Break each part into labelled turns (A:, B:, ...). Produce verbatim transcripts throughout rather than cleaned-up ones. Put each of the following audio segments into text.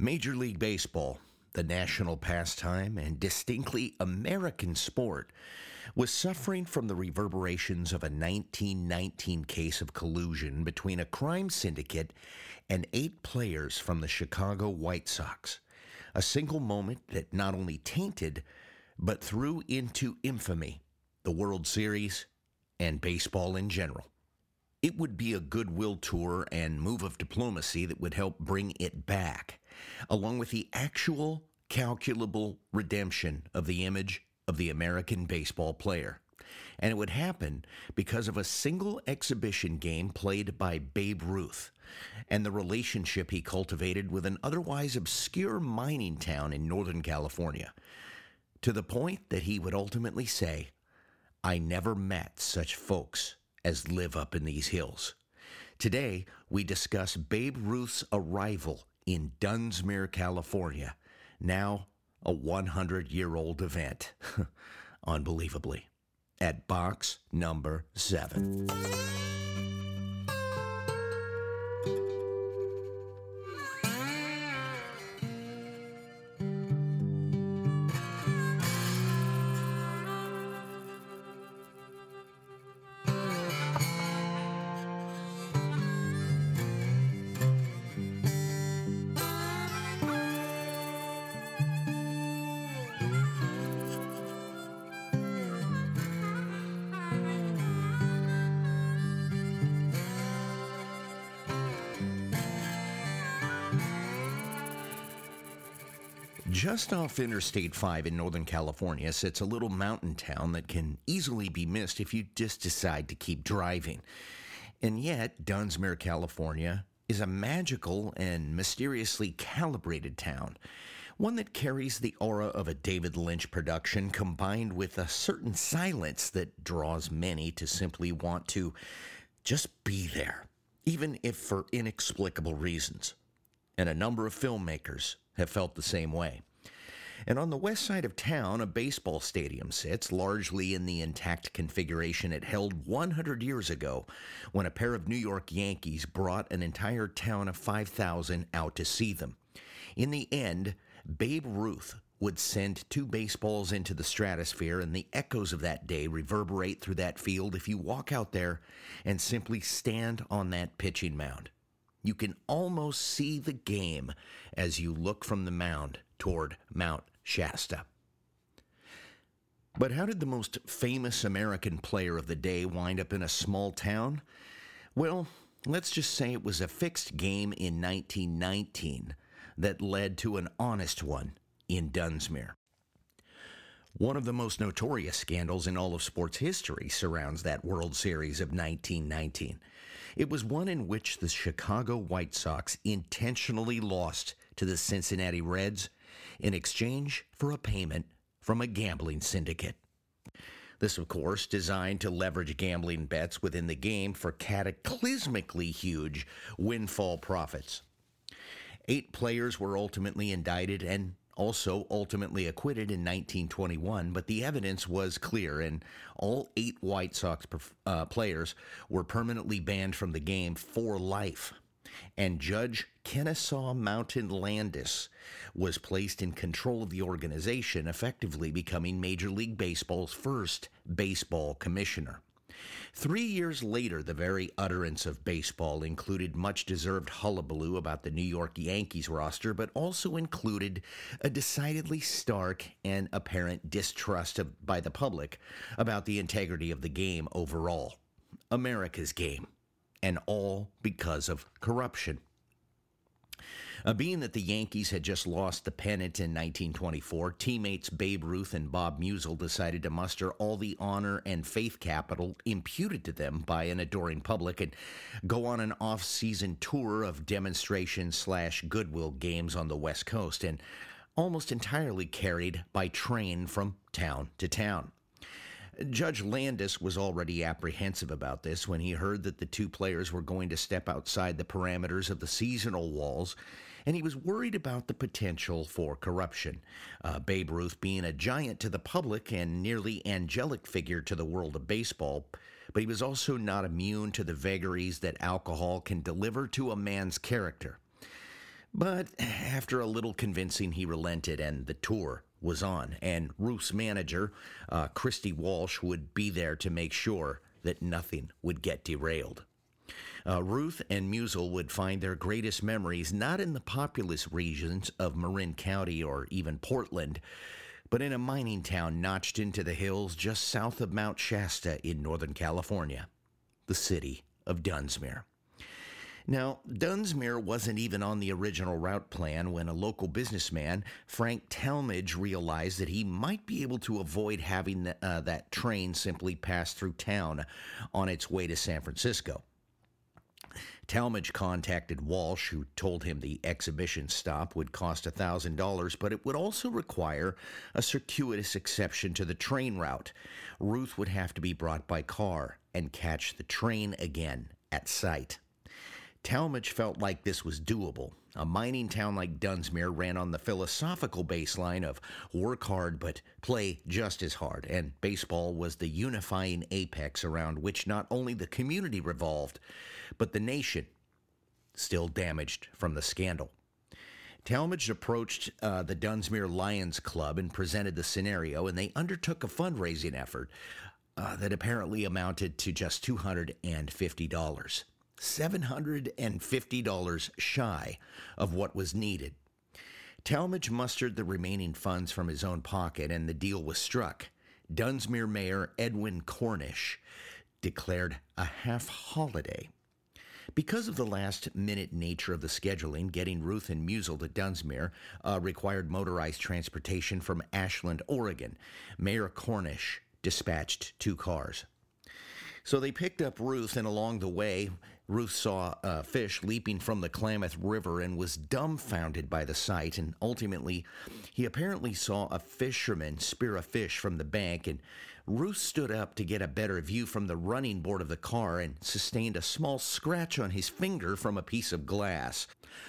A: Major League Baseball, the national pastime and distinctly American sport, was suffering from the reverberations of a nineteen nineteen case of collusion between a crime syndicate and eight players from the Chicago White Sox. A single moment that not only tainted, but threw into infamy the World Series and baseball in general. It would be a goodwill tour and move of diplomacy that would help bring it back, along with the actual calculable redemption of the image of the American baseball player. And it would happen because of a single exhibition game played by Babe Ruth and the relationship he cultivated with an otherwise obscure mining town in Northern California, to the point that he would ultimately say, "I never met such folks as live up in these hills." Today, we discuss Babe Ruth's arrival in Dunsmuir, California, now a hundred-year-old event, unbelievably, at box number seven. Just off Interstate five in Northern California sits a little mountain town that can easily be missed if you just decide to keep driving. And yet, Dunsmuir, California is a magical and mysteriously calibrated town, one that carries the aura of a David Lynch production combined with a certain silence that draws many to simply want to just be there, even if for inexplicable reasons. And a number of filmmakers have felt the same way. And on the west side of town, a baseball stadium sits, largely in the intact configuration it held one hundred years ago when a pair of New York Yankees brought an entire town of five thousand out to see them. In the end, Babe Ruth would send two baseballs into the stratosphere, and the echoes of that day reverberate through that field if you walk out there and simply stand on that pitching mound. You can almost see the game as you look from the mound toward Mount Shasta. But how did the most famous American player of the day wind up in a small town? Well, let's just say it was a fixed game in nineteen nineteen that led to an honest one in Dunsmuir. One of the most notorious scandals in all of sports history surrounds that World Series of nineteen nineteen. It was one in which the Chicago White Sox intentionally lost to the Cincinnati Reds in exchange for a payment from a gambling syndicate. This, of course, designed to leverage gambling bets within the game for cataclysmically huge windfall profits. Eight players were ultimately indicted and also ultimately acquitted in nineteen twenty-one, but the evidence was clear, and all eight White Sox uh, players were permanently banned from the game for life. And Judge Kennesaw Mountain Landis was placed in control of the organization, effectively becoming Major League Baseball's first baseball commissioner. Three years later, the very utterance of baseball included much-deserved hullabaloo about the New York Yankees roster, but also included a decidedly stark and apparent distrust of, by the public about the integrity of the game overall, America's game, and all because of corruption. Uh, being that the Yankees had just lost the pennant in nineteen twenty-four, teammates Babe Ruth and Bob Musial decided to muster all the honor and faith capital imputed to them by an adoring public and go on an off-season tour of demonstration slash goodwill games on the West Coast, and almost entirely carried by train from town to town. Judge Landis was already apprehensive about this when he heard that the two players were going to step outside the parameters of the seasonal walls, and he was worried about the potential for corruption. Uh, Babe Ruth being a giant to the public and nearly angelic figure to the world of baseball, but he was also not immune to the vagaries that alcohol can deliver to a man's character. But after a little convincing, he relented, and the tour was on. And Ruth's manager, uh, Christy Walsh, would be there to make sure that nothing would get derailed. Uh, Ruth and Musel would find their greatest memories not in the populous regions of Marin County or even Portland, but in a mining town notched into the hills just south of Mount Shasta in Northern California, the city of Dunsmuir. Now, Dunsmuir wasn't even on the original route plan when a local businessman, Frank Talmadge, realized that he might be able to avoid having the, uh, that train simply pass through town on its way to San Francisco. Talmadge contacted Walsh, who told him the exhibition stop would cost one thousand dollars, but it would also require a circuitous exception to the train route. Ruth would have to be brought by car and catch the train again at sight. Talmadge felt like this was doable. A mining town like Dunsmuir ran on the philosophical baseline of work hard but play just as hard, and baseball was the unifying apex around which not only the community revolved, but the nation, still damaged from the scandal. Talmadge approached uh, the Dunsmuir Lions Club and presented the scenario, and they undertook a fundraising effort uh, that apparently amounted to just two hundred fifty dollars. seven hundred fifty dollars shy of what was needed. Talmadge mustered the remaining funds from his own pocket, and the deal was struck. Dunsmuir Mayor Edwin Cornish declared a half-holiday. Because of the last-minute nature of the scheduling, getting Ruth and Musel to Dunsmuir uh, required motorized transportation from Ashland, Oregon. Mayor Cornish dispatched two cars. So they picked up Ruth, and along the way, Ruth saw a fish leaping from the Klamath River and was dumbfounded by the sight, and ultimately, he apparently saw a fisherman spear a fish from the bank, and Ruth stood up to get a better view from the running board of the car and sustained a small scratch on his finger from a piece of glass.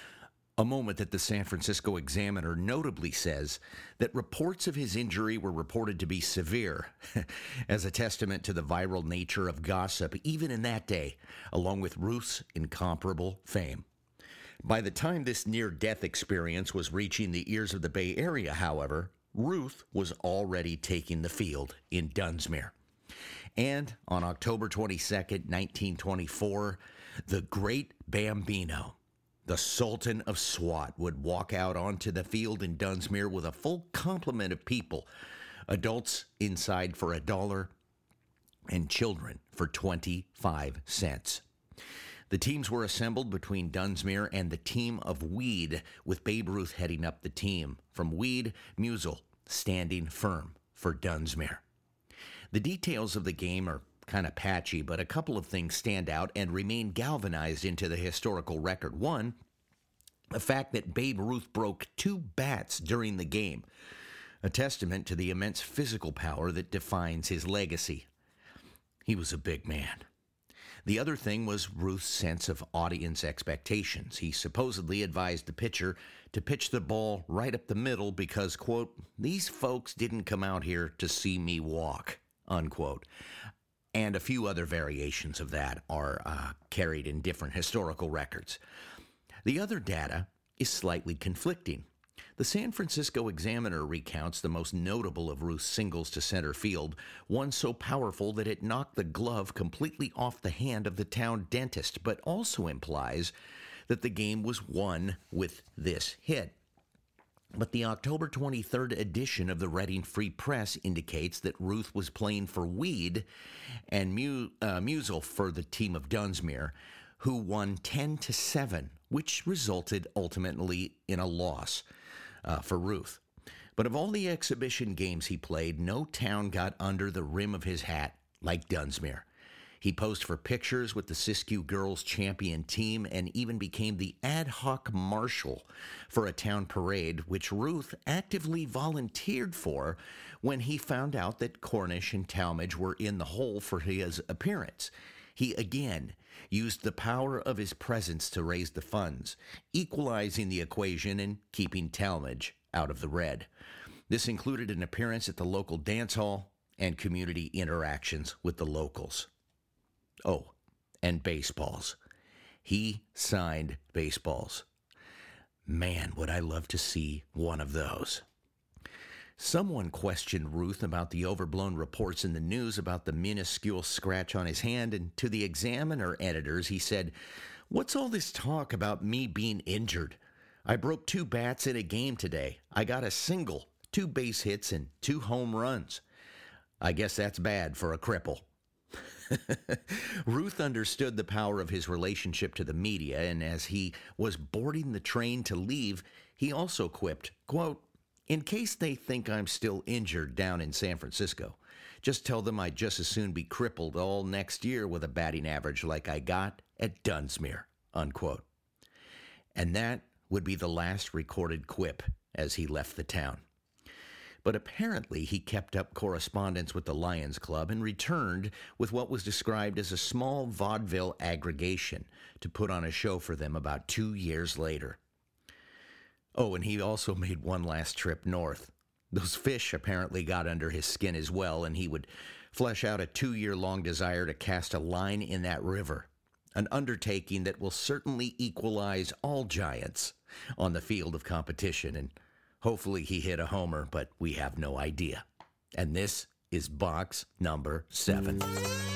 A: A moment that the San Francisco Examiner notably says that reports of his injury were reported to be severe, as a testament to the viral nature of gossip even in that day, along with Ruth's incomparable fame. By the time this near-death experience was reaching the ears of the Bay Area, however, Ruth was already taking the field in Dunsmuir. And on October twenty-second, nineteen twenty-four, the Great Bambino, the Sultan of SWAT, would walk out onto the field in Dunsmuir with a full complement of people, adults inside for a dollar and children for twenty-five cents. The teams were assembled between Dunsmuir and the team of Weed, with Babe Ruth heading up the team. From Weed, Musel standing firm for Dunsmuir. The details of the game are kind of patchy, but a couple of things stand out and remain galvanized into the historical record. One, the fact that Babe Ruth broke two bats during the game, a testament to the immense physical power that defines his legacy. He was a big man. The other thing was Ruth's sense of audience expectations. He supposedly advised the pitcher to pitch the ball right up the middle because, quote, "these folks didn't come out here to see me walk," unquote. And a few other variations of that are uh, carried in different historical records. The other data is slightly conflicting. The San Francisco Examiner recounts the most notable of Ruth's singles to center field, one so powerful that it knocked the glove completely off the hand of the town dentist, but also implies that the game was won with this hit. But the October twenty-third edition of the Reading Free Press indicates that Ruth was playing for Weed and Mu- uh, Musel for the team of Dunsmuir, who won ten to seven, which resulted ultimately in a loss uh, for Ruth. But of all the exhibition games he played, no town got under the rim of his hat like Dunsmuir. He posed for pictures with the Siskiyou girls champion team and even became the ad hoc marshal for a town parade, which Ruth actively volunteered for when he found out that Cornish and Talmadge were in the hole for his appearance. He again used the power of his presence to raise the funds, equalizing the equation and keeping Talmadge out of the red. This included an appearance at the local dance hall and community interactions with the locals. Oh, and baseballs. He signed baseballs. Man, would I love to see one of those. Someone questioned Ruth about the overblown reports in the news about the minuscule scratch on his hand, and to the Examiner editors, he said, "What's all this talk about me being injured? I broke two bats in a game today. I got a single, two base hits, and two home runs. I guess that's bad for a cripple." Ruth understood the power of his relationship to the media, and as he was boarding the train to leave, he also quipped, quote, "In case they think I'm still injured down in San Francisco, just tell them I'd just as soon be crippled all next year with a batting average like I got at Dunsmuir," unquote. And that would be the last recorded quip as he left the town. But apparently he kept up correspondence with the Lions Club and returned with what was described as a small vaudeville aggregation to put on a show for them about two years later. Oh, and he also made one last trip north. Those fish apparently got under his skin as well, and he would flesh out a two-year-long desire to cast a line in that river, an undertaking that will certainly equalize all giants on the field of competition, and hopefully he hit a homer, but we have no idea. And this is box number seven.